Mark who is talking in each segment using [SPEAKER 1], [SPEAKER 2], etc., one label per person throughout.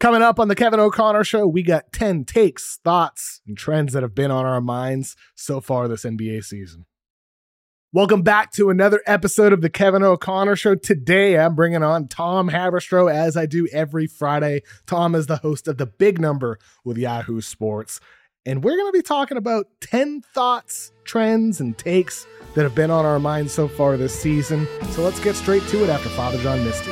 [SPEAKER 1] Coming up on the Kevin O'Connor Show, we got 10 takes, thoughts, and trends that have been on our minds so far this NBA season. Welcome back to another episode of the Kevin O'Connor Show. Today, I'm bringing on Tom Haberstroh, as I do every Friday. Tom is the host of The Big Number with Yahoo Sports. And we're going to be talking about 10 thoughts, trends, and takes that have been on our minds so far this season. So let's get straight to it after Father John Misty.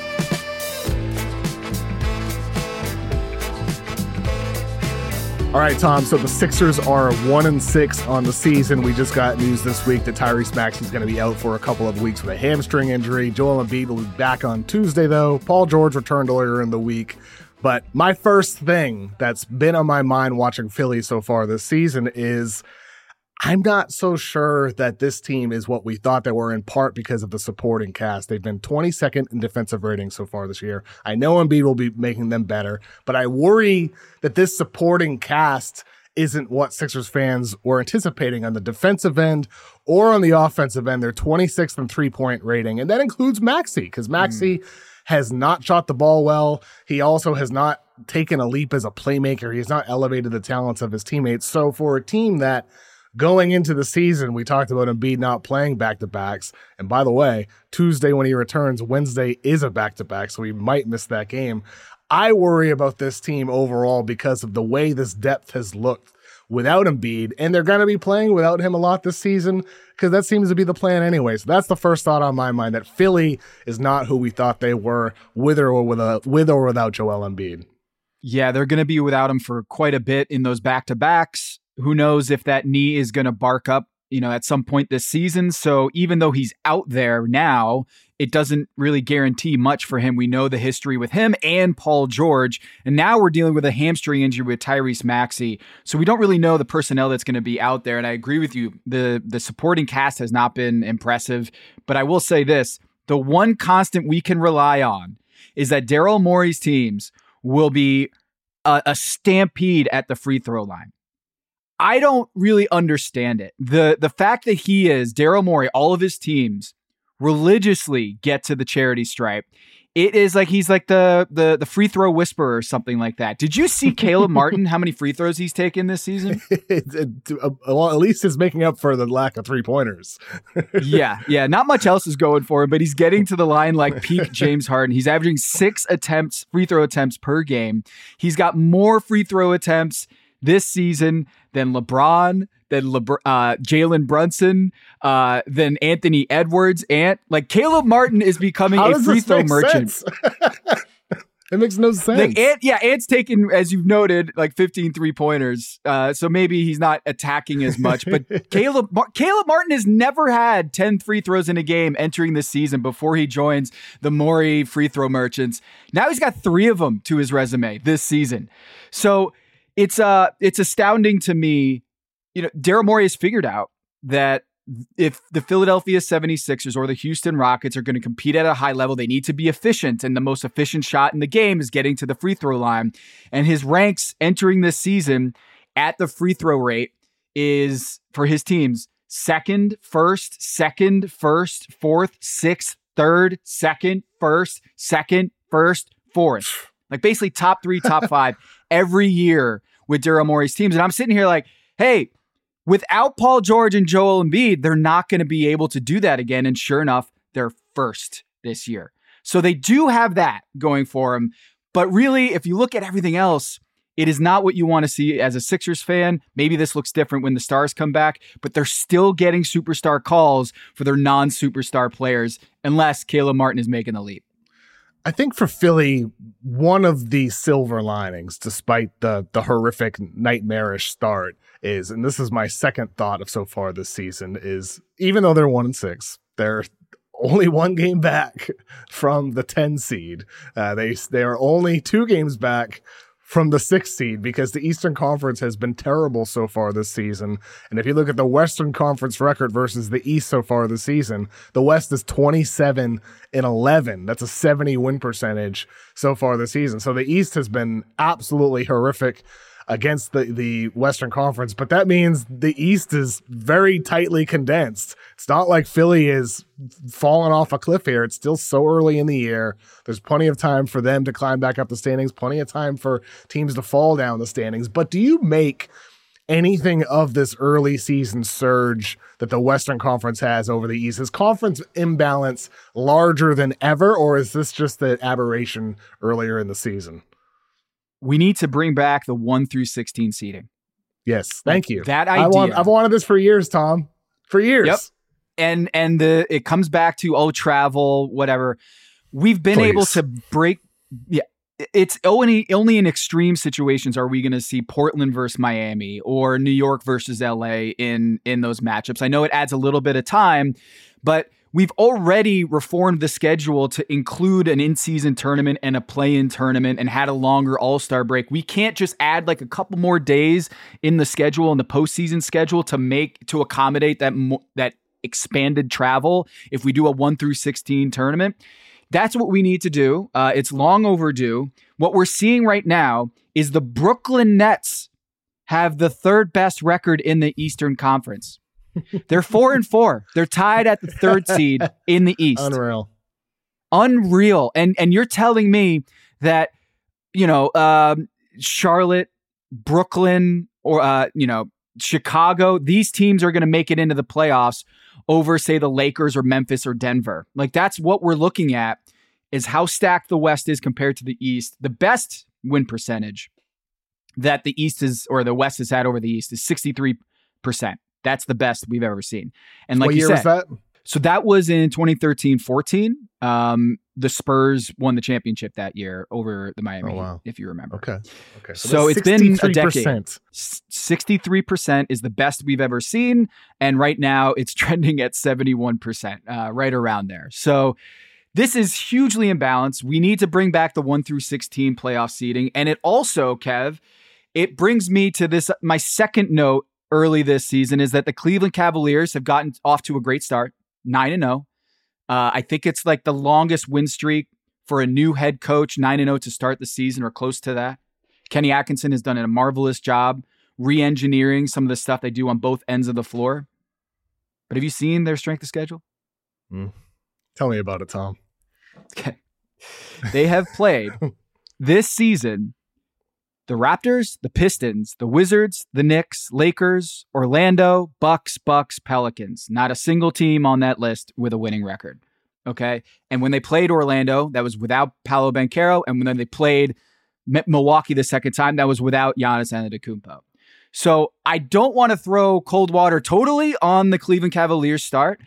[SPEAKER 1] All right, Tom, so the Sixers are 1-6 on the season. We just got news this week that Tyrese Maxey is going to be out for a couple of weeks with a hamstring injury. Joel Embiid will be back on Tuesday, though. Paul George returned earlier in the week. But my first thing that's been on my mind watching Philly so far this season is I'm not so sure that this team is what we thought they were, in part because of the supporting cast. They've been 22nd in defensive rating so far this year. I know Embiid will be making them better, but I worry that this supporting cast isn't what Sixers fans were anticipating on the defensive end or on the offensive end. They're 26th in three-point rating, and that includes Maxey, because Maxey has not shot the ball well. He also has not taken a leap as a playmaker. He has not elevated the talents of his teammates. So for a team that going into the season, we talked about Embiid not playing back-to-backs. And by the way, Tuesday when he returns, Wednesday is a back-to-back, so he might miss that game. I worry about this team overall because of the way this depth has looked without Embiid, and they're going to be playing without him a lot this season because that seems to be the plan anyway. So that's the first thought on my mind, that Philly is not who we thought they were with or without Joel Embiid.
[SPEAKER 2] Yeah, they're going to be without him for quite a bit in those back-to-backs. Who knows if that knee is going to bark up, at some point this season. So even though he's out there now, it doesn't really guarantee much for him. We know the history with him and Paul George, and now we're dealing with a hamstring injury with Tyrese Maxey. So we don't really know the personnel that's going to be out there. And I agree with you. The supporting cast has not been impressive, but I will say this. The one constant we can rely on is that Daryl Morey's teams will be a stampede at the free throw line. I don't really understand it. The fact that Daryl Morey, all of his teams religiously get to the charity stripe. It is like he's like the free throw whisperer or something like that. Did you see Caleb Martin, how many free throws he's taken this season?
[SPEAKER 1] Well, at least it's making up for the lack of three-pointers.
[SPEAKER 2] Yeah. Not much else is going for him, but he's getting to the line like peak James Harden. He's averaging 6 free throw attempts per game. He's got more free throw attempts this season than LeBron, than Jalen Brunson, than Anthony Edwards. And like Caleb Martin is becoming a free throw merchant.
[SPEAKER 1] It makes no sense.
[SPEAKER 2] Ant's taken, as you've noted, like 15 3-pointers. So maybe he's not attacking as much. But Caleb Martin has never had 10 free throws in a game entering this season before he joins the Morey free throw merchants. Now he's got 3 of them to his resume this season. So it's astounding to me. Daryl Morey has figured out that if the Philadelphia 76ers or the Houston Rockets are going to compete at a high level, they need to be efficient. And the most efficient shot in the game is getting to the free throw line. And his ranks entering this season at the free throw rate is, for his teams, 2nd, 1st, 2nd, 1st, 4th, 6th, 3rd, 2nd, 1st, 2nd, 1st, 4th. Like basically top 3, top 5 every year with Daryl Morey's teams. And I'm sitting here like, hey, without Paul George and Joel Embiid, they're not going to be able to do that again. And sure enough, they're 1st this year. So they do have that going for them. But really, if you look at everything else, it is not what you want to see as a Sixers fan. Maybe this looks different when the stars come back, but they're still getting superstar calls for their non-superstar players, unless Caleb Martin is making the leap.
[SPEAKER 1] I think for Philly, one of the silver linings, despite the horrific, nightmarish start, is, and this is my second thought of so far this season, is even though they're 1-6, they're only 1 game back from the 10 seed. They are only 2 games back from the 6th seed because the Eastern Conference has been terrible so far this season. And if you look at the Western Conference record versus the East so far this season, the West is 27-11. That's a 70 win percentage so far this season. So the East has been absolutely horrific. against the Western Conference, but that means the East is very tightly condensed. It's not like Philly is falling off a cliff here. It's still so early in the year. There's plenty of time for them to climb back up the standings, plenty of time for teams to fall down the standings. But do you make anything of this early season surge that the Western Conference has over the East? Is conference imbalance larger than ever, or is this just the aberration earlier in the season?
[SPEAKER 2] We need to bring back the 1 through 16 seeding.
[SPEAKER 1] Yes, thank you.
[SPEAKER 2] That idea.
[SPEAKER 1] I've wanted this for years, Tom. For years.
[SPEAKER 2] Yep. And it comes back to travel, whatever. We've been able to break. Yeah, it's only in extreme situations are we going to see Portland versus Miami or New York versus LA in those matchups. I know it adds a little bit of time, but we've already reformed the schedule to include an in-season tournament and a play-in tournament and had a longer all-star break. We can't just add like a couple more days in the schedule, in the postseason schedule, to accommodate that expanded travel if we do a 1 through 16 tournament. That's what we need to do. It's long overdue. What we're seeing right now is the Brooklyn Nets have the third best record in the Eastern Conference. They're 4-4. They're tied at the third seed in the East. Unreal. And you're telling me that, Charlotte, Brooklyn, or, Chicago, these teams are going to make it into the playoffs over, say, the Lakers or Memphis or Denver. Like, that's what we're looking at, is how stacked the West is compared to the East. The best win percentage that the West has had over the East is 63%. That's the best we've ever seen. And like
[SPEAKER 1] what year was that? So
[SPEAKER 2] that was in 2013-14. The Spurs won the championship that year over the Miami Heat, if you remember.
[SPEAKER 1] Okay.
[SPEAKER 2] So it's been a decade. 63% is the best we've ever seen. And right now it's trending at 71%, right around there. So this is hugely imbalanced. We need to bring back the 1 through 16 playoff seeding. And it also, Kev, it brings me to this, my second note early this season is that the Cleveland Cavaliers have gotten off to a great start, 9-0. I think it's like the longest win streak for a new head coach, 9-0 to start the season or close to that. Kenny Atkinson has done a marvelous job re-engineering some of the stuff they do on both ends of the floor. But have you seen their strength of schedule?
[SPEAKER 1] Tell me about it, Tom.
[SPEAKER 2] Okay. They have played this season the Raptors, the Pistons, the Wizards, the Knicks, Lakers, Orlando, Bucks, Pelicans. Not a single team on that list with a winning record. Okay. And when they played Orlando, that was without Paolo Banchero. And when they played Milwaukee the second time, that was without Giannis Antetokounmpo. So I don't want to throw cold water totally on the Cleveland Cavaliers start.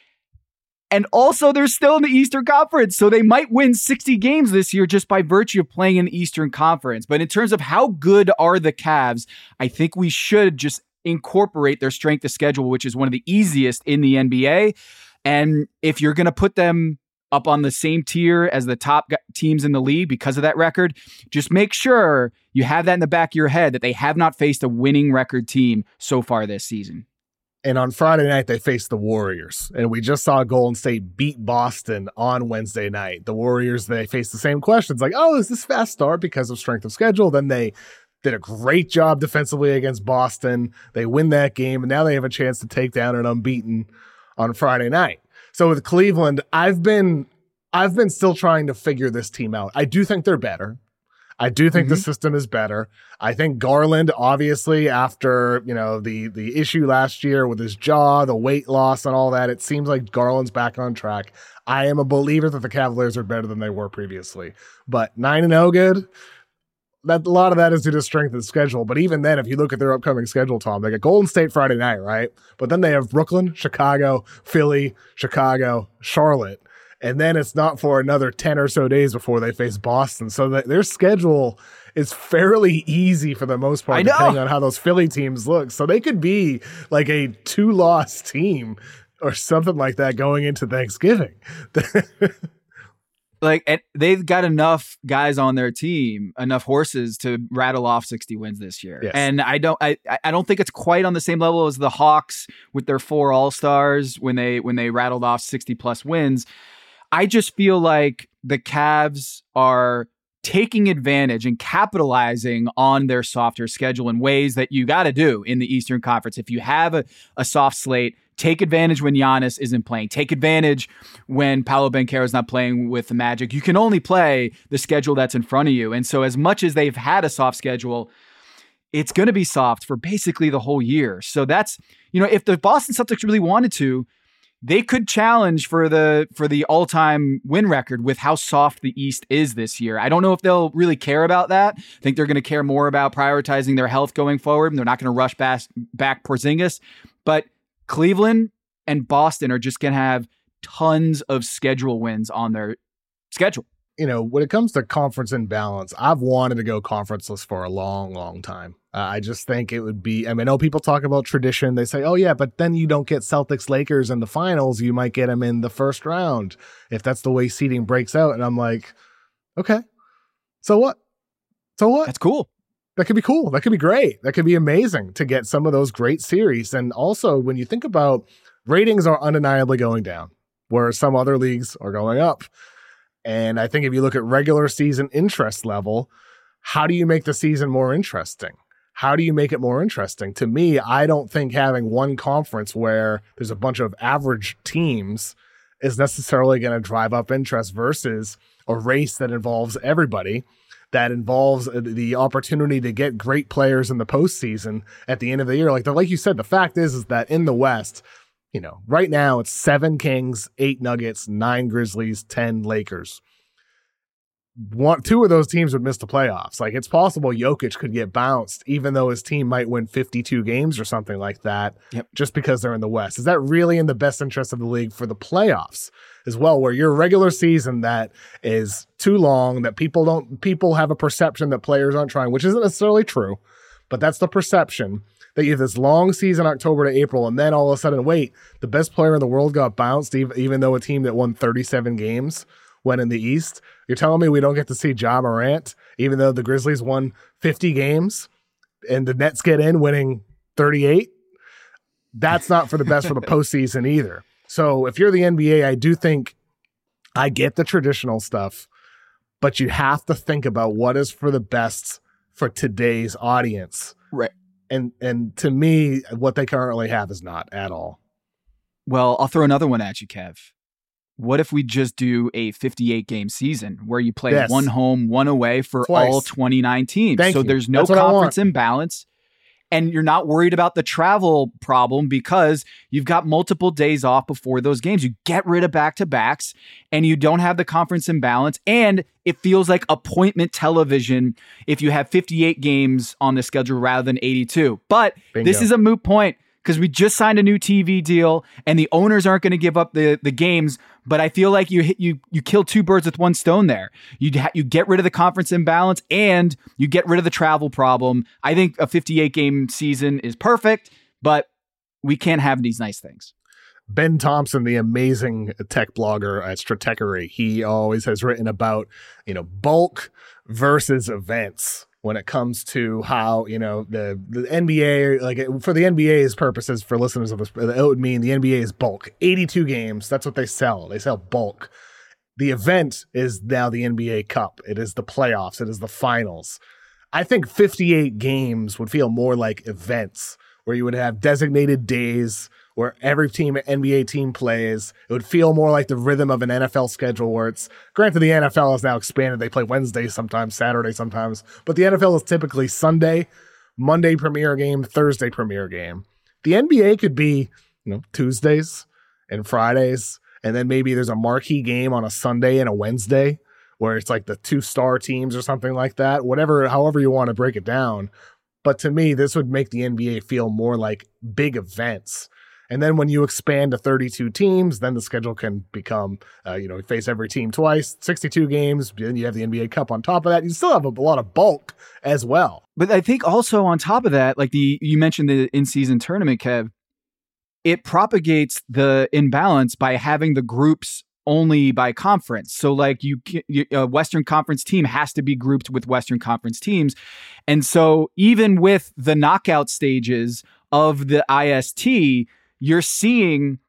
[SPEAKER 2] And also, they're still in the Eastern Conference, so they might win 60 games this year just by virtue of playing in the Eastern Conference. But in terms of how good are the Cavs, I think we should just incorporate their strength of schedule, which is one of the easiest in the NBA. And if you're going to put them up on the same tier as the top teams in the league because of that record, just make sure you have that in the back of your head that they have not faced a winning record team so far this season.
[SPEAKER 1] And on Friday night, they faced the Warriors. And we just saw Golden State beat Boston on Wednesday night. The Warriors, they faced the same questions like, oh, is this fast start because of strength of schedule? Then they did a great job defensively against Boston. They win that game, and now they have a chance to take down an unbeaten on Friday night. So with Cleveland, I've been still trying to figure this team out. I do think they're better. I do think the system is better. I think Garland, obviously, after the issue last year with his jaw, the weight loss and all that, it seems like Garland's back on track. I am a believer that the Cavaliers are better than they were previously. But 9-0 good, a lot of that is due to strength of the schedule. But even then, if you look at their upcoming schedule, Tom, they get Golden State Friday night, right? But then they have Brooklyn, Chicago, Philly, Chicago, Charlotte. And then it's not for another 10 or so days before they face Boston. So their schedule is fairly easy for the most part, depending on how those Philly teams look. So they could be like a 2-loss team or something like that going into Thanksgiving.
[SPEAKER 2] And they've got enough guys on their team, enough horses to rattle off 60 wins this year. Yes. And I don't think it's quite on the same level as the Hawks with their 4 All-Stars when they rattled off 60 plus wins. I just feel like the Cavs are taking advantage and capitalizing on their softer schedule in ways that you got to do in the Eastern Conference. If you have a soft slate, take advantage when Giannis isn't playing. Take advantage when Paolo Banchero is not playing with the Magic. You can only play the schedule that's in front of you. And so as much as they've had a soft schedule, it's going to be soft for basically the whole year. So that's, if the Boston Celtics really wanted to, they could challenge for the all-time win record with how soft the East is this year. I don't know if they'll really care about that. I think they're going to care more about prioritizing their health going forward. They're not going to rush back Porzingis. But Cleveland and Boston are just going to have tons of schedule wins on their schedule.
[SPEAKER 1] When it comes to conference imbalance, I've wanted to go conferenceless for a long, long time. I just think it would be, I know people talk about tradition. They say, oh yeah, but then you don't get Celtics Lakers in the finals. You might get them in the first round if that's the way seeding breaks out. And I'm like, okay, so what?
[SPEAKER 2] That's cool.
[SPEAKER 1] That could be cool. That could be great. That could be amazing to get some of those great series. And also when you think about ratings are undeniably going down, where some other leagues are going up. And I think if you look at regular season interest level, how do you make the season more interesting? How do you make it more interesting? To me, I don't think having one conference where there's a bunch of average teams is necessarily going to drive up interest versus a race that involves everybody, that involves the opportunity to get great players in the postseason at the end of the year. Like you said, the fact is that in the West, right now it's 7 Kings, 8 Nuggets, 9 Grizzlies, 10 Lakers. 2 of those teams would miss the playoffs. It's possible Jokic could get bounced, even though his team might win 52 games or something like that, just because they're in the West. Is that really in the best interest of the league for the playoffs as well, where your regular season that is too long, that people have a perception that players aren't trying, which isn't necessarily true, but that's the perception, that you have this long season, October to April, and then all of a sudden, wait, the best player in the world got bounced, even though a team that won 37 games went in the East. You're telling me we don't get to see Ja Morant, even though the Grizzlies won 50 games and the Nets get in winning 38? That's not for the best for the postseason either. So if you're the NBA, I do think I get the traditional stuff, but you have to think about what is for the best for today's audience.
[SPEAKER 2] Right.
[SPEAKER 1] And to me, what they currently have is not at all.
[SPEAKER 2] Well, I'll throw another one at you, Kev. What if we just do a 58-game season where you play one home, one away for all 29 teams? So there's no conference imbalance, and you're not worried about the travel problem because you've got multiple days off before those games. You get rid of back-to-backs, and you don't have the conference imbalance, and it feels like appointment television if you have 58 games on the schedule rather than 82. But This is a moot point, because we just signed a new TV deal and the owners aren't going to give up the games. But I feel like you kill 2 birds with one stone there. You get rid of the conference imbalance and you get rid of the travel problem. I think a 58-game season is perfect, but we can't have these nice things.
[SPEAKER 1] Ben Thompson, the amazing tech blogger at Stratechery, he always has written about, bulk versus events. When it comes to how, the NBA, for the NBA's purposes, for listeners of this, it would mean the NBA is bulk. 82 games, that's what they sell. They sell bulk. The event is now the NBA Cup. It is the playoffs. It is the finals. I think 58 games would feel more like events, where you would have designated days where every NBA team plays. It would feel more like the rhythm of an NFL schedule, where it's, granted, the NFL has now expanded. They play Wednesday sometimes, Saturday sometimes, but the NFL is typically Sunday, Monday premiere game, Thursday premiere game. The NBA could be, Tuesdays and Fridays, and then maybe there's a marquee game on a Sunday and a Wednesday, where it's like the 2-star teams or something like that, however you want to break it down. But to me, this would make the NBA feel more like big events. And then when you expand to 32 teams, then the schedule can become, face every team twice, 62 games. Then you have the NBA Cup on top of that. You still have a lot of bulk as well.
[SPEAKER 2] But I think also on top of that, you mentioned the in-season tournament, Kev, it propagates the imbalance by having the groups only by conference. So a Western Conference team has to be grouped with Western Conference teams. And so even with the knockout stages of the IST, you're seeing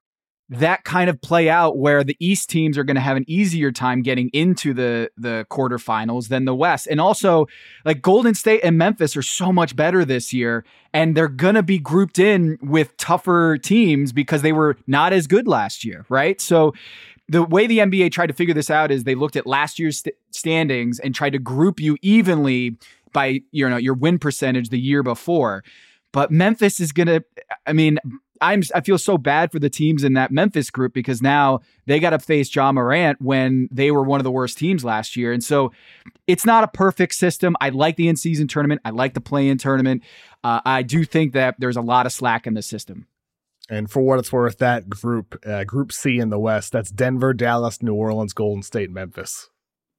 [SPEAKER 2] that kind of play out where the East teams are going to have an easier time getting into the quarterfinals than the West. And also, like, Golden State and Memphis are so much better this year, and they're going to be grouped in with tougher teams because they were not as good last year, right? So the way the NBA tried to figure this out is they looked at last year's standings and tried to group you evenly by your win percentage the year before. But Memphis is going to, I feel so bad for the teams in that Memphis group because now they got to face Ja Morant when they were one of the worst teams last year. And so it's not a perfect system. I like the in-season tournament. I like the play-in tournament. I do think that there's a lot of slack in the system.
[SPEAKER 1] And for what it's worth, that group, Group C in the West, that's Denver, Dallas, New Orleans, Golden State, Memphis.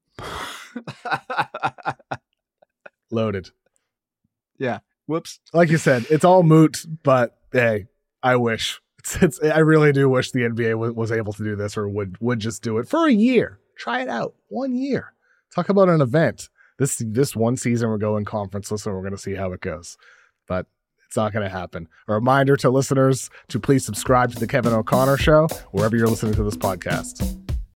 [SPEAKER 1] Loaded.
[SPEAKER 2] Yeah. Whoops.
[SPEAKER 1] Like you said, it's all moot, but hey, I wish. I really do wish the NBA was able to do this or would just do it for a year. Try it out. 1 year. Talk about an event. This one season we're going conferenceless and we're going to see how it goes. But it's not going to happen. A reminder to listeners to please subscribe to the Kevin O'Connor Show wherever you're listening to this podcast.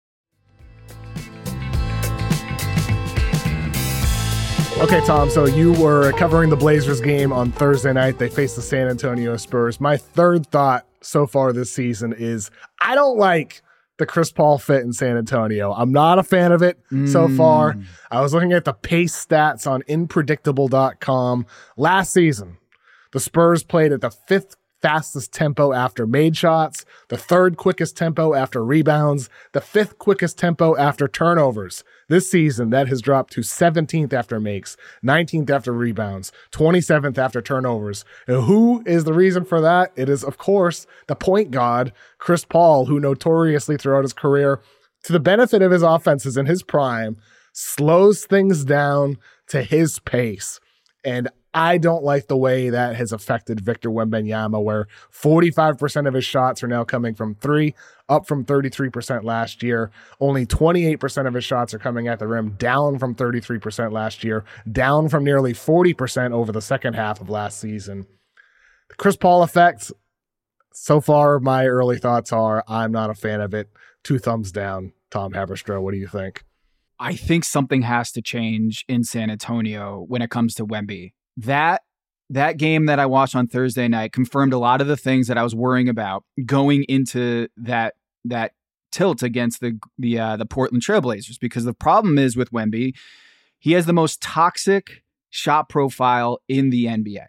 [SPEAKER 1] Okay, Tom, so you were covering the Blazers game on Thursday night. They faced the San Antonio Spurs. My third thought so far this season is I don't like the Chris Paul fit in San Antonio. I'm not a fan of it so far. I was looking at the pace stats on inpredictable.com. Last season, the Spurs played at the 5th fastest tempo after made shots, the 3rd quickest tempo after rebounds, the 5th quickest tempo after turnovers. This season, that has dropped to 17th after makes, 19th after rebounds, 27th after turnovers. And who is the reason for that? It is, of course, the point god, Chris Paul, who notoriously throughout his career, to the benefit of his offenses in his prime, slows things down to his pace. And I don't like the way that has affected Victor Wembanyama, where 45% of his shots are now coming from 3, up from 33% last year. Only 28% of his shots are coming at the rim, down from 33% last year, down from nearly 40% over the second half of last season. The Chris Paul effect, so far, my early thoughts are I'm not a fan of it. 2 thumbs down. Tom Haberstroh, what do you think?
[SPEAKER 2] I think something has to change in San Antonio when it comes to Wemby. That game that I watched on Thursday night confirmed a lot of the things that I was worrying about going into that tilt against the Portland Trailblazers, because the problem is with Wemby, he has the most toxic shot profile in the NBA.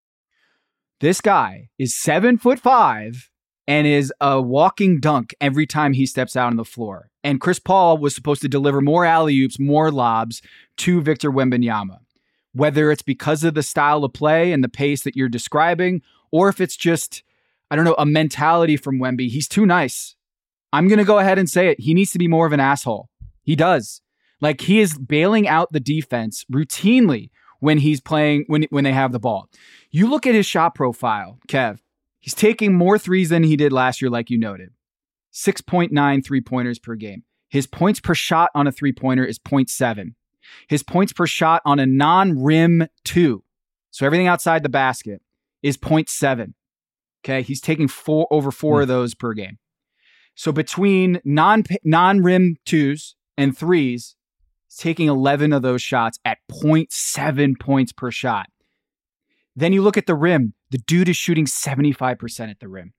[SPEAKER 2] This guy is 7'5" and is a walking dunk every time he steps out on the floor. And Chris Paul was supposed to deliver more alley-oops, more lobs to Victor Wembanyama. Whether it's because of the style of play and the pace that you're describing, or if it's just, a mentality from Wemby. He's too nice. I'm going to go ahead and say it. He needs to be more of an asshole. He does. Like, he is bailing out the defense routinely when he's playing, when they have the ball. You look at his shot profile, Kev. He's taking more threes than he did last year, like you noted. 6.9 three-pointers per game. His points per shot on a three-pointer is 0.7. His points per shot on a non-rim 2, so everything outside the basket, is 0.7. Okay, he's taking over 4 of those per game. So between non-rim 2s and 3s, he's taking 11 of those shots at 0.7 points per shot. Then you look at the rim. The dude is shooting 75% at the rim.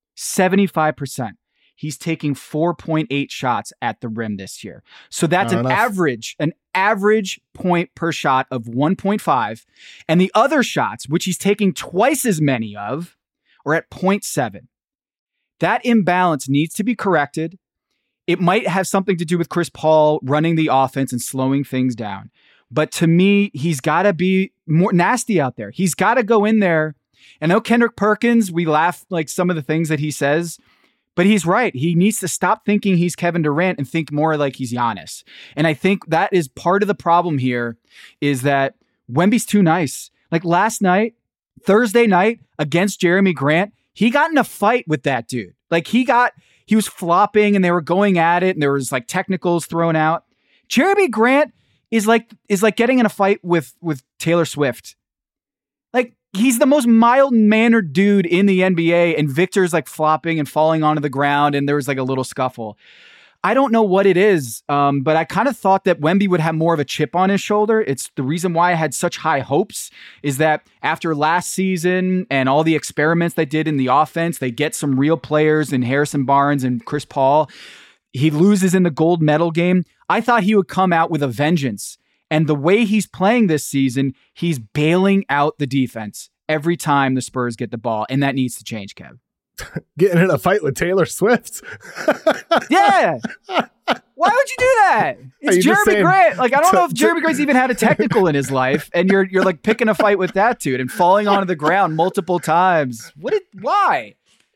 [SPEAKER 2] 75%. He's taking 4.8 shots at the rim this year. So that's an average point per shot of 1.5. And the other shots, which he's taking twice as many of, are at 0.7. That imbalance needs to be corrected. It might have something to do with Chris Paul running the offense and slowing things down. But to me, he's got to be more nasty out there. He's got to go in there. And I know Kendrick Perkins, we laugh like some of the things that he says, but he's right. He needs to stop thinking he's Kevin Durant and think more like he's Giannis. And I think that is part of the problem here, is that Wemby's too nice. Like last night, Thursday night against Jeremy Grant, he got in a fight with that dude. Like he was flopping and they were going at it and there was like technicals thrown out. Jeremy Grant is like getting in a fight with Taylor Swift. Like he's the most mild-mannered dude in the NBA, and Victor's like flopping and falling onto the ground, and there was like a little scuffle. I don't know what it is, but I kind of thought that Wemby would have more of a chip on his shoulder. It's the reason why I had such high hopes is that after last season and all the experiments they did in the offense, they get some real players in Harrison Barnes and Chris Paul. He loses in the gold medal game. I thought he would come out with a vengeance. And the way he's playing this season, he's bailing out the defense every time the Spurs get the ball. And that needs to change, Kev.
[SPEAKER 1] Getting in a fight with Taylor Swift.
[SPEAKER 2] Yeah. Why would you do that? It's Jeremy Grant. Like, I don't know if Jeremy Grant's even had a technical in his life, and you're like picking a fight with that dude and falling onto the ground multiple times. Why?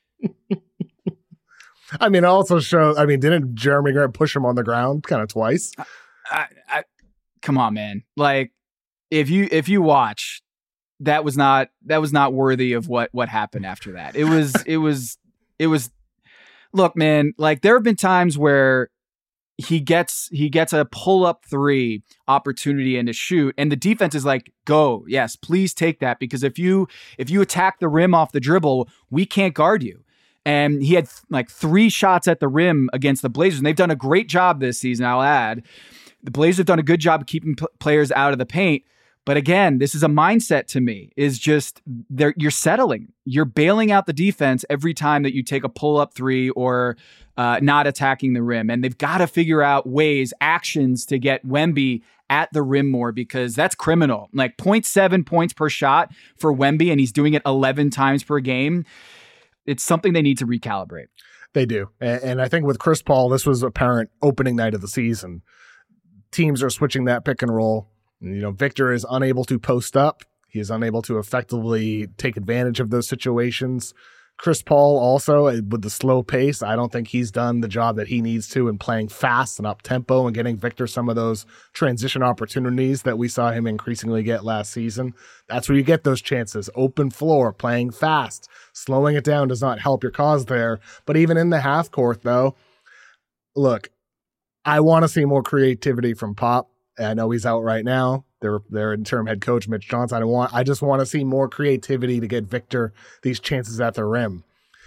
[SPEAKER 1] I mean, it also shows, didn't Jeremy Grant push him on the ground kind of twice?
[SPEAKER 2] Come on, man. Like, if you watch, that was not worthy of what happened after that. It was look, man, like there have been times where he gets a pull-up three opportunity and a shoot, and the defense is like, go, yes, please take that, because if you attack the rim off the dribble, we can't guard you. And he had like 3 shots at the rim against the Blazers, and they've done a great job this season, I'll add. The Blazers have done a good job of keeping players out of the paint. But again, this is a mindset to me, is just you're settling. You're bailing out the defense every time that you take a pull-up three or not attacking the rim. And they've got to figure out actions to get Wemby at the rim more, because that's criminal. Like 0.7 points per shot for Wemby, and he's doing it 11 times per game. It's something they need to recalibrate.
[SPEAKER 1] They do. And I think with Chris Paul, this was apparent opening night of the season. Teams are switching that pick and roll. Victor is unable to post up. He is unable to effectively take advantage of those situations. Chris Paul also, with the slow pace, I don't think he's done the job that he needs to in playing fast and up-tempo and getting Victor some of those transition opportunities that we saw him increasingly get last season. That's where you get those chances. Open floor, playing fast. Slowing it down does not help your cause there. But even in the half court, though, look, I want to see more creativity from Pop. I know he's out right now. Their interim head coach, Mitch Johnson. I just want to see more creativity to get Victor these chances at the rim.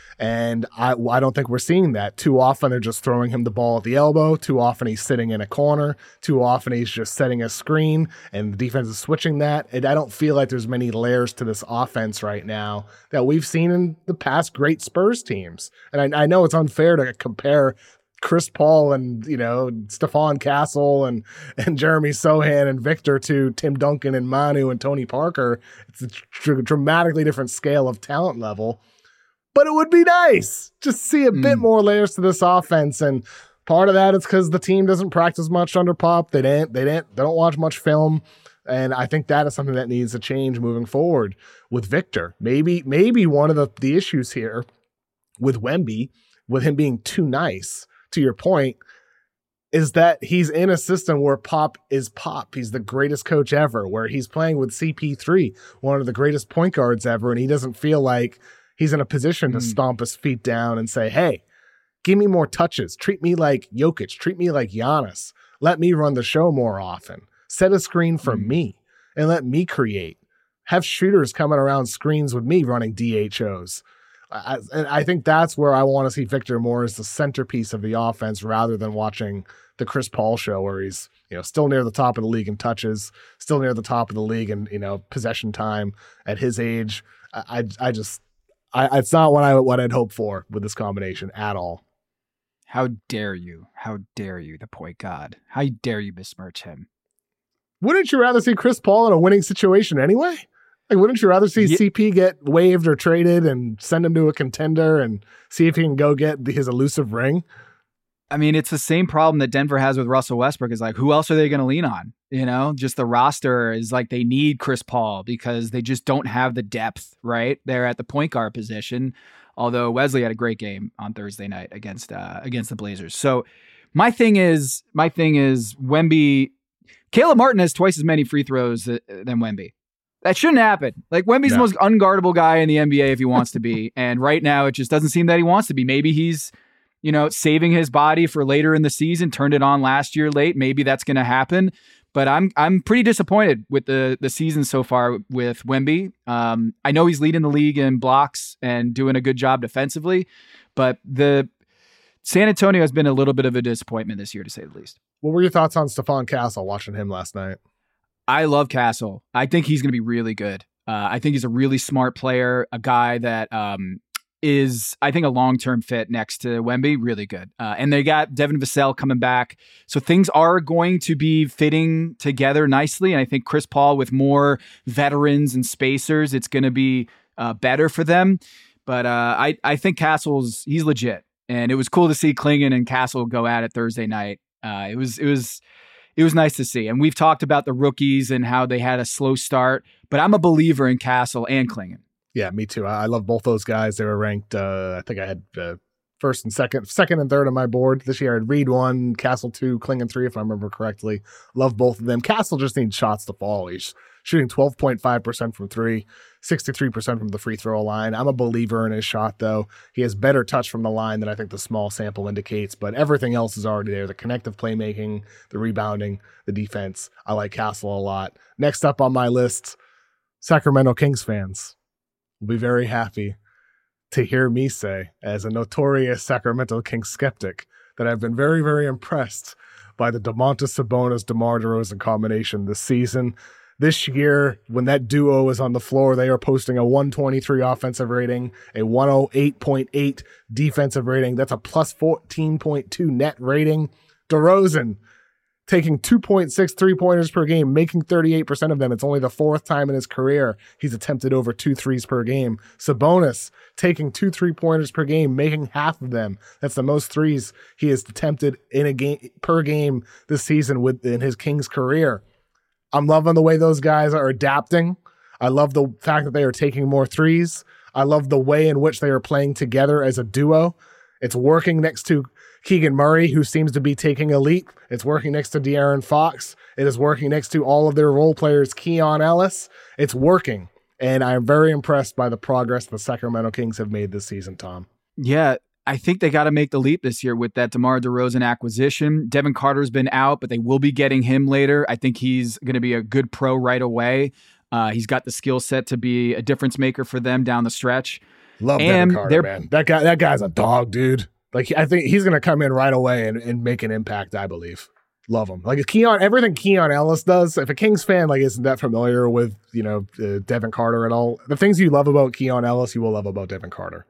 [SPEAKER 1] And I don't think we're seeing that. Too often they're just throwing him the ball at the elbow. Too often he's sitting in a corner. Too often he's just setting a screen and the defense is switching that. And I don't feel like there's many layers to this offense right now that we've seen in the past great Spurs teams. And I know it's unfair to compare Chris Paul and, Stephon Castle and Jeremy Sohan and Victor to Tim Duncan and Manu and Tony Parker. It's a dramatically different scale of talent level. But it would be nice just to see a bit more layers to this offense. And part of that is because the team doesn't practice much under Pop. They don't watch much film. And I think that is something that needs to change moving forward with Victor. Maybe one of the issues here with Wemby, with him being too nice, to your point, is that he's in a system where Pop is Pop. He's the greatest coach ever, where he's playing with CP3, one of the greatest point guards ever, and he doesn't feel like he's in a position to stomp his feet down and say, hey, give me more touches. Treat me like Jokic. Treat me like Giannis. Let me run the show more often. Set a screen for me and let me create. Have shooters coming around screens with me running DHOs. And I think that's where I want to see Victor more as the centerpiece of the offense rather than watching the Chris Paul show where he's still near the top of the league in touches, still near the top of the league in possession time at his age. It's not what I'd hoped for with this combination at all.
[SPEAKER 2] How dare you? How dare you, the point god? How dare you besmirch him?
[SPEAKER 1] Wouldn't you rather see Chris Paul in a winning situation anyway? Like, wouldn't you rather see CP get waived or traded and send him to a contender and see if he can go get his elusive ring?
[SPEAKER 2] I mean, it's the same problem that Denver has with Russell Westbrook. Is like, who else are they going to lean on? Just the roster is like they need Chris Paul because they just don't have the depth, right? They're at the point guard position, although Wesley had a great game on Thursday night against the Blazers. So my thing is Wemby, Caleb Martin has twice as many free throws than Wemby. That shouldn't happen. Like, Wemby's the most unguardable guy in the NBA if he wants to be. And right now, it just doesn't seem that he wants to be. Maybe he's, saving his body for later in the season, turned it on last year late. Maybe that's going to happen. But I'm pretty disappointed with the season so far with Wemby. I know he's leading the league in blocks and doing a good job defensively, but the San Antonio has been a little bit of a disappointment this year, to say the least.
[SPEAKER 1] What were your thoughts on Stephon Castle watching him last night?
[SPEAKER 2] I love Castle. I think he's going to be really good. I think he's a really smart player, a guy that is, I think, a long-term fit next to Wemby. Really good. And they got Devin Vassell coming back. So things are going to be fitting together nicely. And I think Chris Paul with more veterans and spacers, it's going to be better for them. But I think he's legit. And it was cool to see Clingan and Castle go at it Thursday night. It was nice to see. And we've talked about the rookies and how they had a slow start, but I'm a believer in Castle and Clingan.
[SPEAKER 1] Yeah, me too. I love both those guys. They were ranked, I think I had first and second and third on my board. This year I had Reed 1, Castle 2, Clingan 3, if I remember correctly. Love both of them. Castle just needs shots to fall. He's shooting 12.5% from 3, 63% from the free throw line. I'm a believer in his shot, though. He has better touch from the line than I think the small sample indicates, but everything else is already there. The connective playmaking, the rebounding, the defense. I like Castle a lot. Next up on my list, Sacramento Kings fans will be very happy to hear me say, as a notorious Sacramento Kings skeptic, that I've been very, very impressed by the Domantas Sabonis-DeMar DeRozan combination this season. This year, when that duo is on the floor, they are posting a 123 offensive rating, a 108.8 defensive rating. That's a plus 14.2 net rating. DeRozan taking 2.6 3-pointers per game, making 38% of them. It's only the fourth time in his career he's attempted over 2 threes per game. Sabonis taking 2 3-pointers per game, making half of them. That's the most threes he has attempted in a game per game this season in his Kings career. I'm loving the way those guys are adapting. I love the fact that they are taking more threes. I love the way in which they are playing together as a duo. It's working next to Keegan Murray, who seems to be taking a leap. It's working next to De'Aaron Fox. It is working next to all of their role players, Keon Ellis. It's working. And I'm very impressed by the progress the Sacramento Kings have made this season, Tom.
[SPEAKER 2] Yeah, I think they got to make the leap this year with that DeMar DeRozan acquisition. Devin Carter's been out, but they will be getting him later. I think he's going to be a good pro right away. He's got the skill set to be a difference maker for them down the stretch.
[SPEAKER 1] Love Devin Carter, man. That guy's a dog, dude. Like, I think he's going to come in right away and make an impact, I believe. Love him. Like, everything Keon Ellis does, if a Kings fan isn't that familiar with, Devin Carter at all, the things you love about Keon Ellis, you will love about Devin Carter.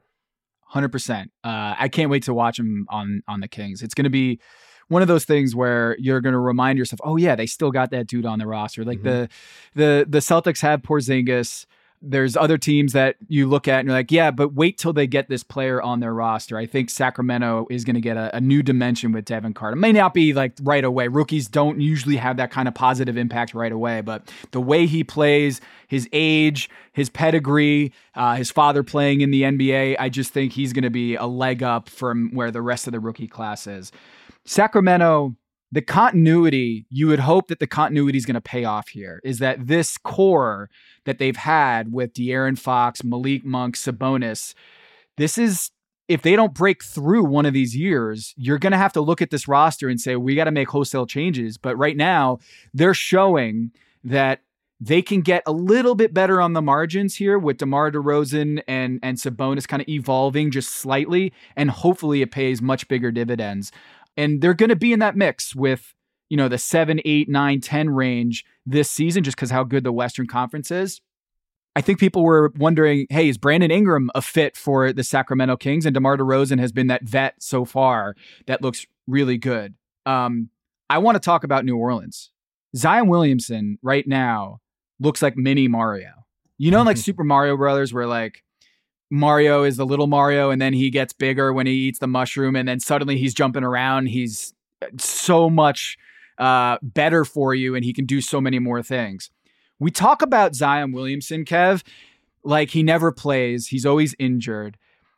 [SPEAKER 2] 100%. I can't wait to watch him on the Kings. It's going to be one of those things where you're going to remind yourself, oh yeah, they still got that dude on the roster. Like the Celtics have Porzingis. There's other teams that you look at and you're like, yeah, but wait till they get this player on their roster. I think Sacramento is going to get a new dimension with Devin Carter. It may not be like right away. Rookies don't usually have that kind of positive impact right away, but the way he plays, his age, his pedigree, his father playing in the NBA, I just think he's going to be a leg up from where the rest of the rookie class is. Sacramento, the continuity, you would hope that the continuity is going to pay off here, is that this core that they've had with De'Aaron Fox, Malik Monk, Sabonis, this is, if they don't break through one of these years, you're going to have to look at this roster and say, we got to make wholesale changes. But right now, they're showing that they can get a little bit better on the margins here with DeMar DeRozan and Sabonis kind of evolving just slightly, and hopefully it pays much bigger dividends. And they're going to be in that mix with, the 7, 8, 9, 10 range this season, just because how good the Western Conference is. I think people were wondering, hey, is Brandon Ingram a fit for the Sacramento Kings? And DeMar DeRozan has been that vet so far that looks really good. I want to talk about New Orleans. Zion Williamson right now looks like mini Mario. Like Super Mario Brothers, where like Mario is the little Mario and then he gets bigger when he eats the mushroom and then suddenly he's jumping around. He's so much better for you and he can do so many more things. We talk about Zion Williamson, Kev, like he never plays. He's always injured.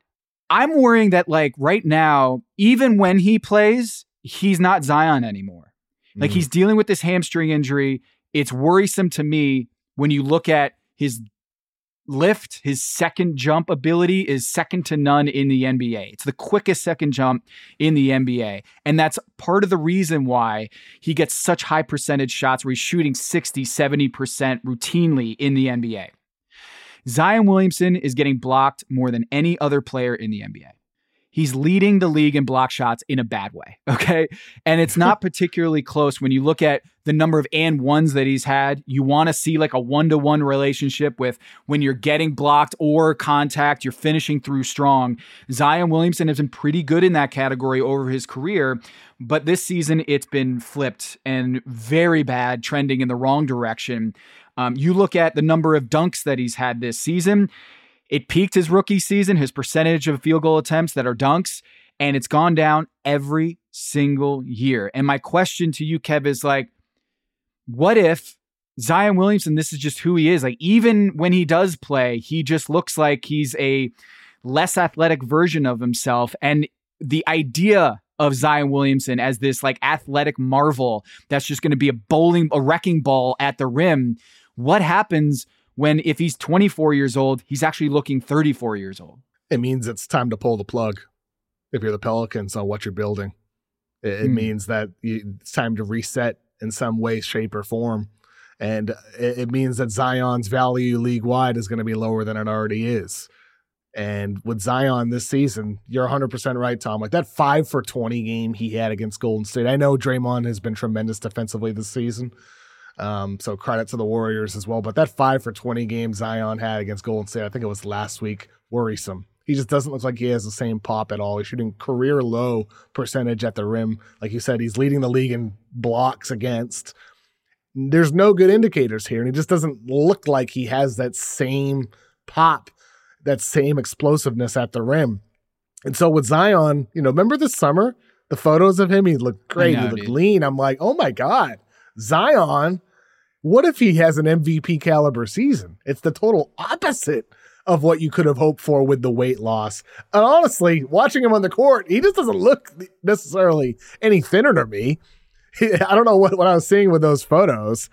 [SPEAKER 2] I'm worrying that like right now, even when he plays, he's not Zion anymore. Like he's dealing with this hamstring injury. It's worrisome to me when you look at his lift, his second jump ability is second to none in the NBA. It's the quickest second jump in the NBA. And that's part of the reason why he gets such high percentage shots where he's shooting 60, 70% routinely in the NBA. Zion Williamson is getting blocked more than any other player in the NBA. He's leading the league in block shots in a bad way, okay? And it's not particularly close when you look at the number of and ones that he's had. You want to see like a one-to-one relationship with when you're getting blocked or contact, you're finishing through strong. Zion Williamson has been pretty good in that category over his career, but this season it's been flipped and very bad, trending in the wrong direction. You look at the number of dunks that he's had this season. It peaked his rookie season, his percentage of field goal attempts that are dunks, and it's gone down every single year. And my question to you, Kev, is like, what if Zion Williamson, this is just who he is? Like, even when he does play, he just looks like he's a less athletic version of himself. And the idea of Zion Williamson as this like athletic marvel that's just going to be a wrecking ball at the rim. What happens when, if he's 24 years old, he's actually looking 34 years old?
[SPEAKER 1] It means it's time to pull the plug if you're the Pelicans on what you're building. It means that it's time to reset in some way, shape, or form. And it means that Zion's value league-wide is going to be lower than it already is. And with Zion this season, you're 100% right, Tom. Like that 5 for 20 game he had against Golden State. I know Draymond has been tremendous defensively this season. So credit to the Warriors as well. But that 5 for 20 game Zion had against Golden State, I think it was last week, worrisome. He just doesn't look like he has the same pop at all. He's shooting career low percentage at the rim. Like you said, he's leading the league in blocks against. There's no good indicators here. And he just doesn't look like he has that same pop, that same explosiveness at the rim. And so with Zion, remember this summer, the photos of him, he looked great. He looked lean. I'm like, oh my God, Zion, what if he has an MVP caliber season? It's the total opposite of what you could have hoped for with the weight loss. And honestly, watching him on the court, he just doesn't look necessarily any thinner to me. I don't know what I was seeing with those photos.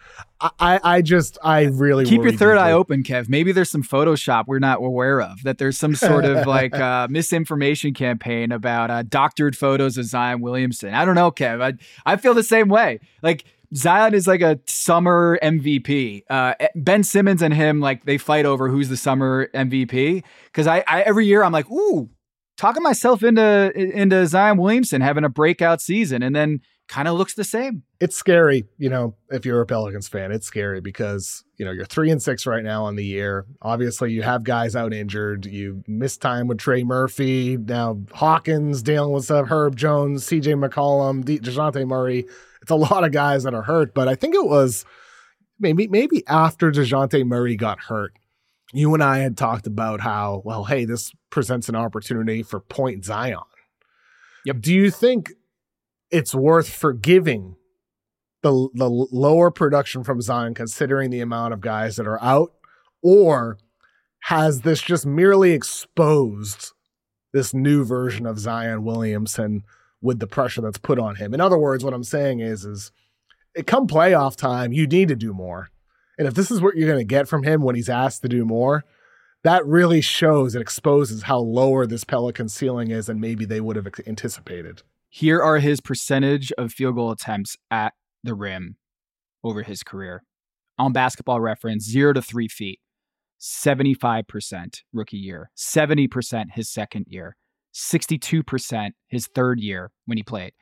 [SPEAKER 1] I really
[SPEAKER 2] keep your third eye open, Kev. Maybe there's some Photoshop we're not aware of, that there's some sort of like misinformation campaign about doctored photos of Zion Williamson. I don't know, Kev. I feel the same way. Like, Zion is like a summer MVP. Ben Simmons and him, like, they fight over who's the summer MVP. Because I every year I'm like, ooh, talking myself into Zion Williamson having a breakout season, and then kind of looks the same. It's
[SPEAKER 1] scary, if you're a Pelicans fan. It's scary because you're 3-6 right now on the year. Obviously, you have guys out injured. You missed time with Trey Murphy. Now Hawkins dealing with stuff. Herb Jones, CJ McCollum, DeJounte Murray. It's a lot of guys that are hurt, but I think it was maybe after DeJounte Murray got hurt, you and I had talked about how, well, hey, this presents an opportunity for Point Zion.
[SPEAKER 2] Yep.
[SPEAKER 1] Do you think it's worth forgiving the lower production from Zion considering the amount of guys that are out, or has this just merely exposed this new version of Zion Williamson with the pressure that's put on him? In other words, what I'm saying is it come playoff time, you need to do more. And if this is what you're going to get from him when he's asked to do more, that really shows, it exposes how lower this Pelican ceiling is than maybe they would have anticipated.
[SPEAKER 2] Here are his percentage of field goal attempts at the rim over his career. On Basketball Reference, 0 to 3 feet, 75% rookie year, 70% his second year, 62% his third year when he played,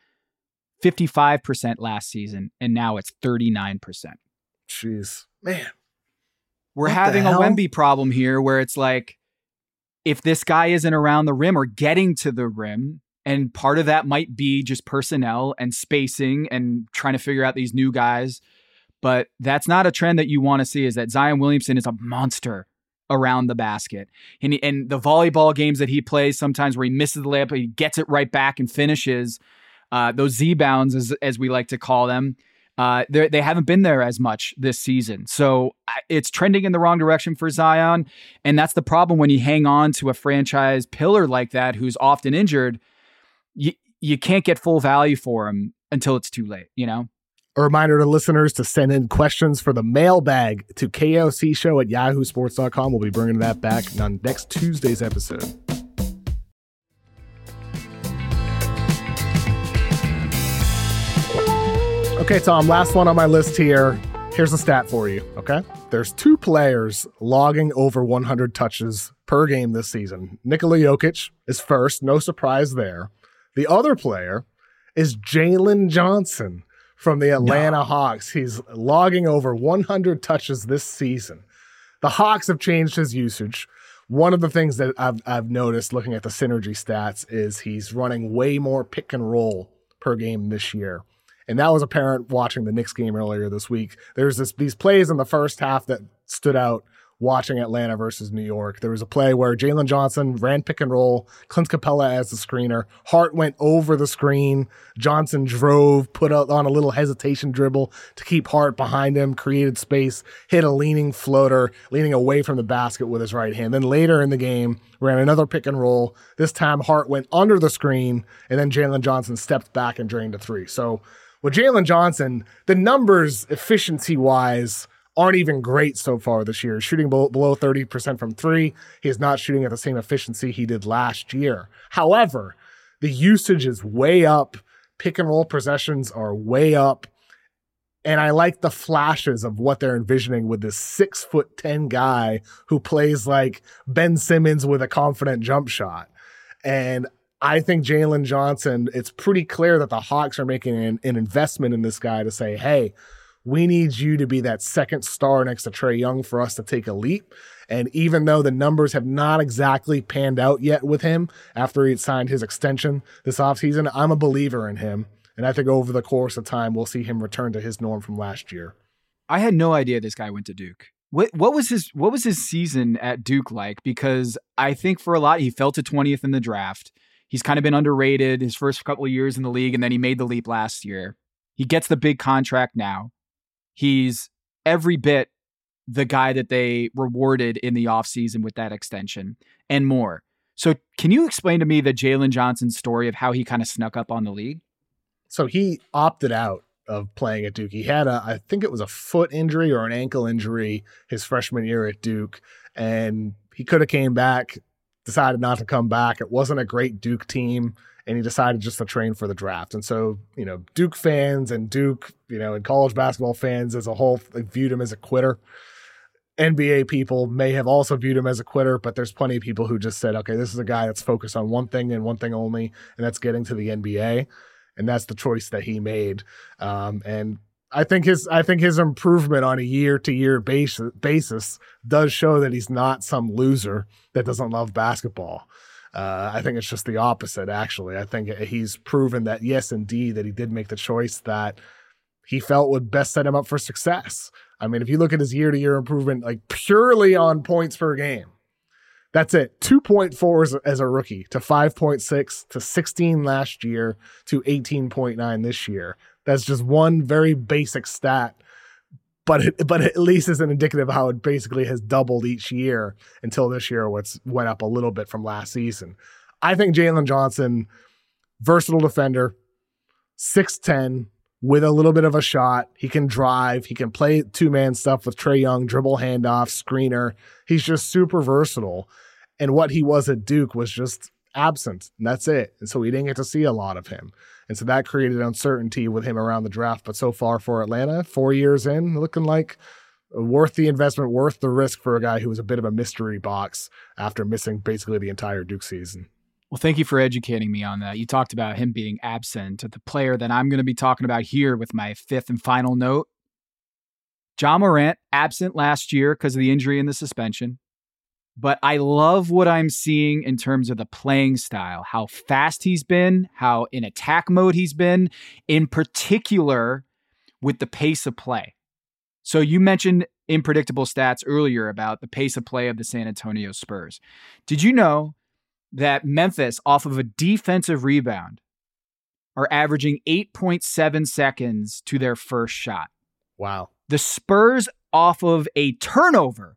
[SPEAKER 2] 55% last season, and now it's 39%.
[SPEAKER 1] Jeez, man.
[SPEAKER 2] We're having a Wemby problem here where it's like, if this guy isn't around the rim or getting to the rim, and part of that might be just personnel and spacing and trying to figure out these new guys, but that's not a trend that you want to see, is that Zion Williamson is a monster around the basket. And the volleyball games that he plays, sometimes where he misses the layup, but he gets it right back and finishes. Those Z-bounds, as we like to call them, they haven't been there as much this season. So it's trending in the wrong direction for Zion. And that's the problem when you hang on to a franchise pillar like that who's often injured. You can't get full value for him until it's too late,
[SPEAKER 1] A reminder to listeners to send in questions for the mailbag to KOCshow@yahoosports.com. We'll be bringing that back on next Tuesday's episode. Okay, Tom, last one on my list here. Here's a stat for you, okay? There's 2 players logging over 100 touches per game this season. Nikola Jokic is first, no surprise there. The other player is Jalen Johnson from the Atlanta Hawks. He's logging over 100 touches this season. The Hawks have changed his usage. One of the things that I've noticed looking at the synergy stats is he's running way more pick and roll per game this year. And that was apparent watching the Knicks game earlier this week. There's these plays in the first half that stood out watching Atlanta versus New York. There was a play where Jalen Johnson ran pick and roll, Clint Capella as the screener. Hart went over the screen. Johnson drove, put out on a little hesitation dribble to keep Hart behind him, created space, hit a leaning floater, leaning away from the basket with his right hand. Then later in the game, ran another pick and roll. This time Hart went under the screen, and then Jalen Johnson stepped back and drained a 3. So with Jalen Johnson, the numbers efficiency-wise aren't even great so far this year. Shooting below 30% from 3. He is not shooting at the same efficiency he did last year. However, the usage is way up. Pick and roll possessions are way up. And I like the flashes of what they're envisioning with this 6'10" guy who plays like Ben Simmons with a confident jump shot. And I think Jalen Johnson, it's pretty clear that the Hawks are making an investment in this guy to say, hey, we need you to be that second star next to Trae Young for us to take a leap. And even though the numbers have not exactly panned out yet with him after he signed his extension this offseason, I'm a believer in him. And I think over the course of time, we'll see him return to his norm from last year.
[SPEAKER 2] I had no idea this guy went to Duke. What was his season at Duke like? Because I think for a lot, he fell to 20th in the draft. He's kind of been underrated his first couple of years in the league, and then he made the leap last year. He gets the big contract now. He's every bit the guy that they rewarded in the offseason with that extension and more. So can you explain to me the Jalen Johnson story of how he kind of snuck up on the league?
[SPEAKER 1] So he opted out of playing at Duke. He had I think it was a foot injury or an ankle injury his freshman year at Duke, and he could have came back, decided not to come back. It wasn't a great Duke team, and he decided just to train for the draft. And so, Duke fans and Duke, and college basketball fans as a whole viewed him as a quitter. NBA people may have also viewed him as a quitter, but there's plenty of people who just said, okay, this is a guy that's focused on one thing and one thing only, and that's getting to the NBA. And that's the choice that he made. And I think his improvement on a year-to-year basis does show that he's not some loser that doesn't love basketball. I think it's just the opposite, actually. I think he's proven that, yes, indeed, that he did make the choice that he felt would best set him up for success. I mean, if you look at his year-to-year improvement, like purely on points per game, that's it. 2.4 as a rookie to 5.6 to 16 last year to 18.9 this year. That's just one very basic stat, but at least is an indicative of how it basically has doubled each year until this year, what's went up a little bit from last season. I think Jalen Johnson, versatile defender, 6'10", with a little bit of a shot. He can drive. He can play two-man stuff with Trae Young, dribble handoff, screener. He's just super versatile. And what he was at Duke was just absent, and that's it. And so we didn't get to see a lot of him. And so that created uncertainty with him around the draft. But so far for Atlanta, 4 years in, looking like worth the investment, worth the risk for a guy who was a bit of a mystery box after missing basically the entire Duke season.
[SPEAKER 2] Well, thank you for educating me on that. You talked about him being absent. The player that I'm going to be talking about here with my fifth and final note, Ja Morant, absent last year because of the injury and the suspension. But I love what I'm seeing in terms of the playing style, how fast he's been, how in attack mode he's been, in particular with the pace of play. So you mentioned unpredictable stats earlier about the pace of play of the San Antonio Spurs. Did you know that Memphis, off of a defensive rebound, are averaging 8.7 seconds to their first shot?
[SPEAKER 1] Wow.
[SPEAKER 2] The Spurs, off of a turnover,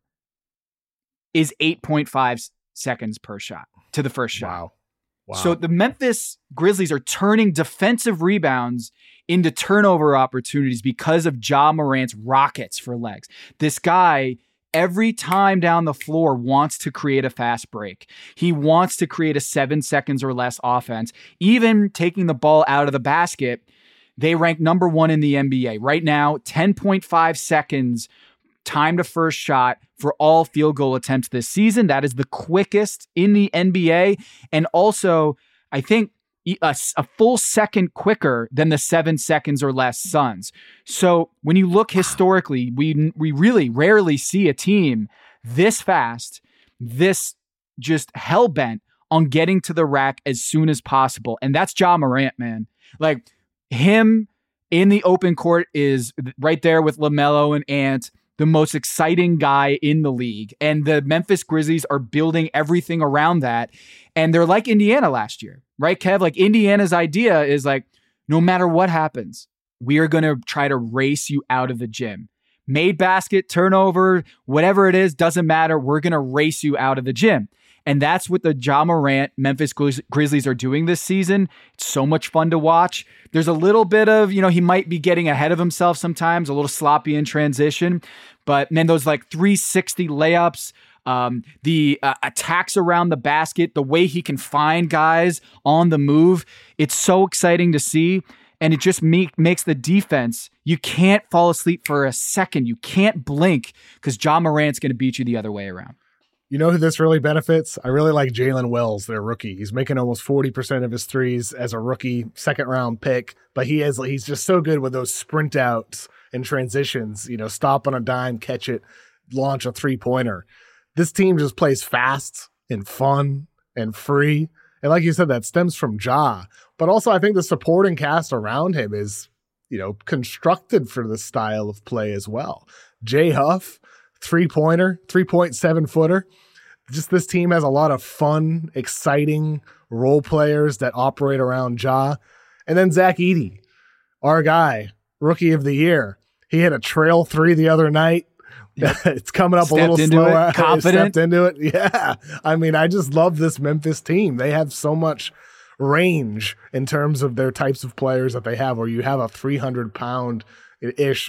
[SPEAKER 2] is 8.5 seconds per shot to the first shot.
[SPEAKER 1] Wow.
[SPEAKER 2] So the Memphis Grizzlies are turning defensive rebounds into turnover opportunities because of Ja Morant's rockets for legs. This guy, every time down the floor, wants to create a fast break. He wants to create a 7 seconds or less offense. Even taking the ball out of the basket, they rank number 1 in the NBA. Right now, 10.5 seconds time to first shot for all field goal attempts this season. That is the quickest in the NBA. And also, I think a full second quicker than the 7 seconds or less Suns. So when you look historically, we really rarely see a team this fast, this just hell-bent on getting to the rack as soon as possible. And that's Ja Morant, man. Like, him in the open court is right there with LaMelo and Ant, the most exciting guy in the league. And the Memphis Grizzlies are building everything around that. And they're like Indiana last year, right, Kev? Like, Indiana's idea is like, no matter what happens, we are going to try to race you out of the gym. Made basket, turnover, whatever it is, doesn't matter. We're going to race you out of the gym. And that's what the Ja Morant Memphis Grizzlies are doing this season. It's so much fun to watch. There's a little bit of, he might be getting ahead of himself sometimes, a little sloppy in transition. But man, those like 360 layups, the attacks around the basket, the way he can find guys on the move, it's so exciting to see. And it just makes the defense, you can't fall asleep for a second. You can't blink because Ja Morant's going to beat you the other way around.
[SPEAKER 1] You know who this really benefits? I really like Jalen Wells, their rookie. He's making almost 40% of his threes as a rookie, second-round pick, but he's just so good with those sprint outs and transitions, stop on a dime, catch it, launch a three-pointer. This team just plays fast and fun and free. And like you said, that stems from Ja. But also I think the supporting cast around him is, constructed for this style of play as well. Jay Huff, three-pointer, 3.7-footer. Just this team has a lot of fun, exciting role players that operate around Ja. And then Zach Edey, our guy, rookie of the year. He hit a trail 3 the other night. It's coming up a little slower.
[SPEAKER 2] Confident.
[SPEAKER 1] Stepped into it. Yeah. I mean, I just love this Memphis team. They have so much range in terms of their types of players that they have, where you have a 300-pound-ish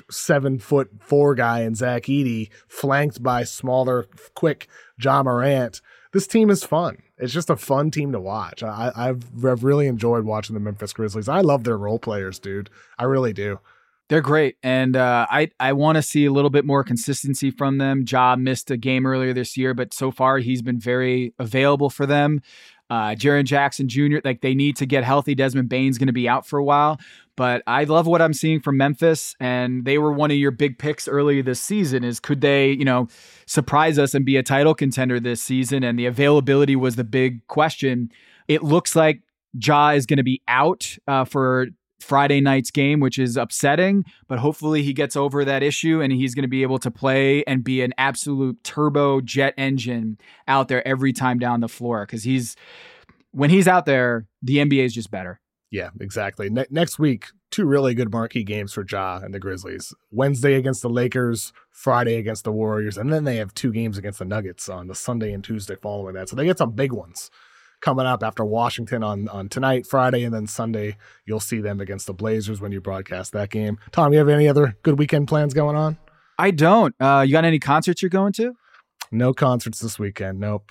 [SPEAKER 1] 7'4" guy in Zach Edey, flanked by smaller, quick Ja Morant. This team is fun. It's just a fun team to watch. I've really enjoyed watching the Memphis Grizzlies. I love their role players, dude. I really do.
[SPEAKER 2] They're great. And I want to see a little bit more consistency from them. Ja missed a game earlier this year, but so far he's been very available for them. Jaren Jackson Jr., they need to get healthy. Desmond Bane's going to be out for a while. But I love what I'm seeing from Memphis, and they were one of your big picks earlier this season. Is could they, surprise us and be a title contender this season? And the availability was the big question. It looks like Ja is going to be out for Friday night's game, which is upsetting, but hopefully he gets over that issue and he's going to be able to play and be an absolute turbo jet engine out there every time down the floor. Because when he's out there, the NBA is just better.
[SPEAKER 1] Yeah, exactly. Next week, 2 really good marquee games for Ja and the Grizzlies. Wednesday against the Lakers, Friday against the Warriors, and then they have 2 games against the Nuggets on the Sunday and Tuesday following that. So they get some big ones coming up after Washington on tonight, Friday, and then Sunday you'll see them against the Blazers when you broadcast that game. Tom, you have any other good weekend plans going on?
[SPEAKER 2] I don't. You got any concerts you're going to?
[SPEAKER 1] No concerts this weekend. Nope.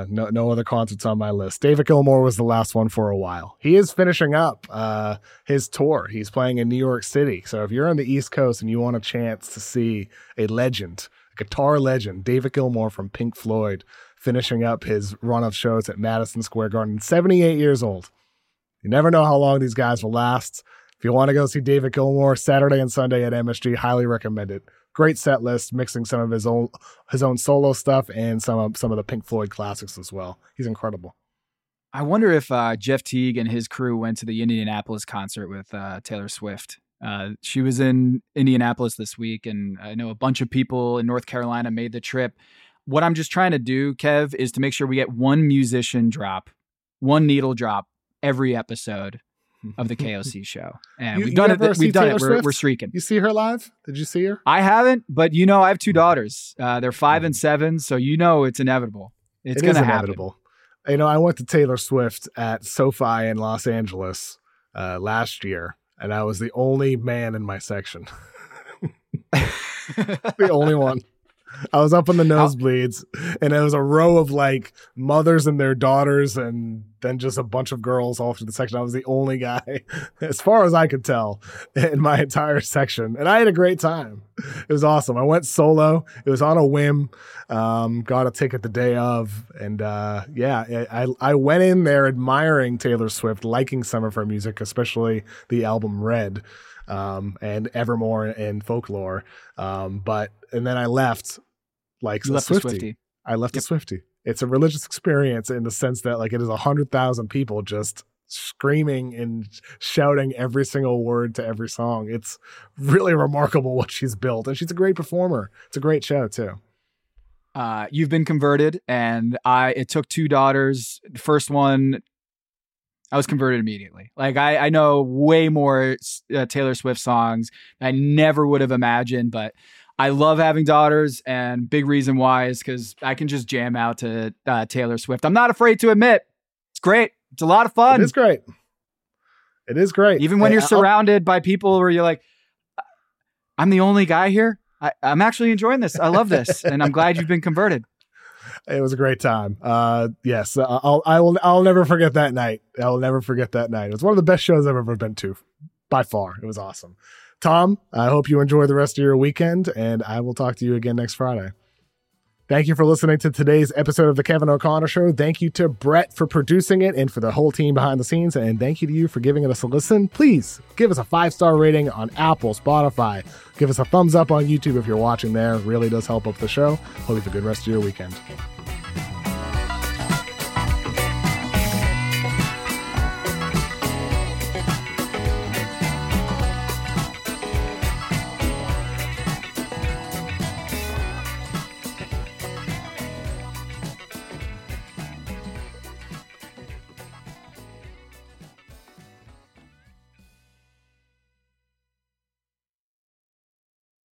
[SPEAKER 1] No other concerts on my list. David Gilmour was the last one for a while. He is finishing up his tour. He's playing in New York City. So if you're on the East Coast and you want a chance to see a legend, a guitar legend, David Gilmour from Pink Floyd, finishing up his run of shows at Madison Square Garden, 78 years old. You never know how long these guys will last. If you want to go see David Gilmour Saturday and Sunday at MSG, highly recommend it. Great set list, mixing some of his own solo stuff and some of the Pink Floyd classics as well. He's incredible.
[SPEAKER 2] I wonder if Jeff Teague and his crew went to the Indianapolis concert with Taylor Swift. She was in Indianapolis this week, and I know a bunch of people in North Carolina made the trip. What I'm just trying to do, Kev, is to make sure we get one musician drop, one needle drop every episode of the KOC show. And we've done it. We've done it. We're streaking.
[SPEAKER 1] You see her live? Did you see her?
[SPEAKER 2] I haven't, but I have 2 daughters. They're 5 and 7, so it's inevitable. It's going to happen.
[SPEAKER 1] I went to Taylor Swift at SoFi in Los Angeles last year. and I was the only man in my section. The only one. I was up in the nosebleeds, and it was a row of like mothers and their daughters, and then just a bunch of girls all through the section. I was the only guy, as far as I could tell, in my entire section, and I had a great time. It was awesome. I went solo. It was on a whim. Got a ticket the day of, and I went in there admiring Taylor Swift, liking some of her music, especially the album Red. And Evermore and Folklore. And then I left like a Swiftie. I left a Swiftie. It's a religious experience in the sense that like it is 100,000 people just screaming and shouting every single word to every song. It's really remarkable what she's built, and she's a great performer. It's a great show too.
[SPEAKER 2] You've been converted, and it took 2 daughters. The first one, I was converted immediately. Like I know way more Taylor Swift songs I never would have imagined, but I love having daughters, and big reason why is because I can just jam out to Taylor Swift. I'm not afraid to admit it's great. It's a lot of fun.
[SPEAKER 1] It is great. It is great.
[SPEAKER 2] Even when you're surrounded by people where you're like, I'm the only guy here. I'm actually enjoying this. I love this, and I'm glad you've been converted.
[SPEAKER 1] It was a great time. Yes, I'll never forget that night. I'll never forget that night. It was one of the best shows I've ever been to, by far. It was awesome. Tom, I hope you enjoy the rest of your weekend, and I will talk to you again next Friday. Thank you for listening to today's episode of The Kevin O'Connor Show. Thank you to Brett for producing it and for the whole team behind the scenes. And thank you to you for giving us a listen. Please give us a 5-star rating on Apple, Spotify. Give us a thumbs up on YouTube if you're watching there. It really does help up the show. Hope you have a good rest of your weekend.